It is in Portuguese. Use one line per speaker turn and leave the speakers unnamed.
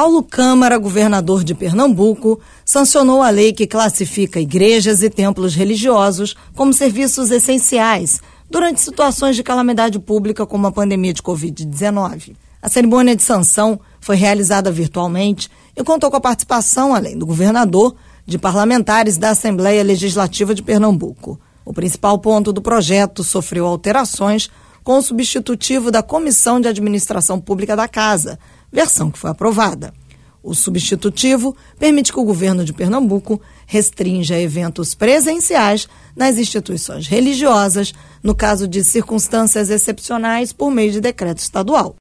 Paulo Câmara, governador de Pernambuco, sancionou a lei que classifica igrejas e templos religiosos como serviços essenciais durante situações de calamidade pública como a pandemia de Covid-19. A cerimônia de sanção foi realizada virtualmente e contou com a participação, além do governador, de parlamentares da Assembleia Legislativa de Pernambuco. O principal ponto do projeto sofreu alterações com o substitutivo da Comissão de Administração Pública da Casa, versão que foi aprovada. O substitutivo permite que o governo de Pernambuco restrinja eventos presenciais nas instituições religiosas, no caso de circunstâncias excepcionais por meio de decreto estadual.